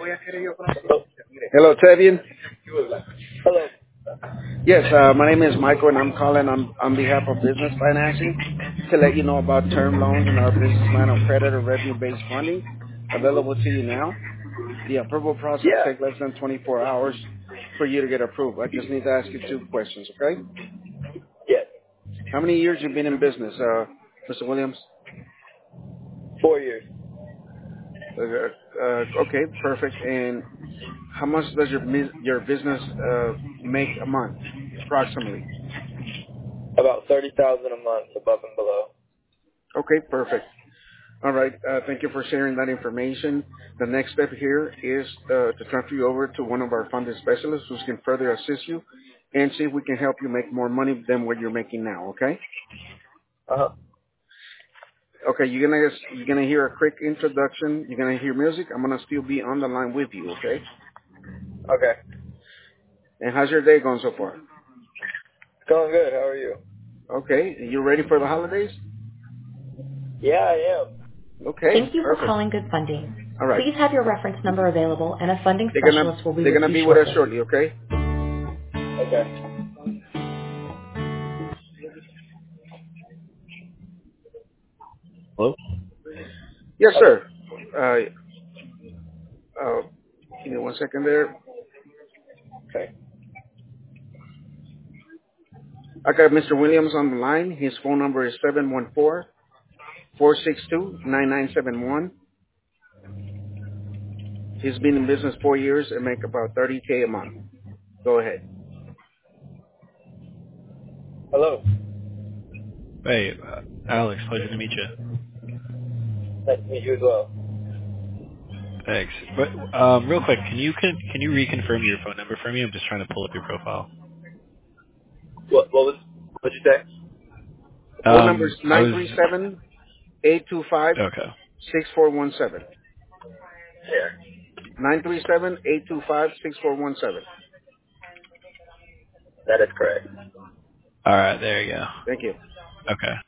Hello. Hello, Tevian. Hello. Yes, my name is Michael, and I'm calling on behalf of Business Financing to let you know about term loans and our business line of credit or revenue-based funding available to you now. The approval process Yeah. takes less than 24 hours for you to get approved. I just need to ask you two questions, okay? Yes. How many years you been in business, Mr. Williams? 4 years. Okay, perfect. And how much does your business make a month, approximately? About 30,000 a month above and below. Okay, perfect. All right. Thank you for sharing that information. The next step here is to transfer you over to one of our funding specialists who can further assist you and see if we can help you make more money than what you're making now. Okay. Uh-huh. Okay. You're gonna hear a quick introduction. You're gonna hear music. I'm gonna still be on the line with you. Okay. Okay. And how's your day going so far? It's going good. How are you? Okay. You ready for the holidays? Yeah, I am. Okay. Thank you for Perfect. calling Good Funding. All right. Please have your reference number available, and a funding They're gonna specialist will be they're with gonna you be with us shortly. shortly. Okay. Okay. Hello? Yes, Hello. sir. Uh, give me 1 second there. Okay. I got Mr. Williams on the line. His phone number is 714-462-9971. He's been in business 4 years and make about 30K a month. Go ahead. Hello. Hey, Alex, pleasure to meet you. Nice to meet you as well. Thanks. But real quick, can you reconfirm your phone number for me? I'm just trying to pull up your profile. What'd you say? Phone number is I was 937-825-6417. okay. Yeah. 937-825-6417. That is correct. All right, there you go. Thank you. Okay.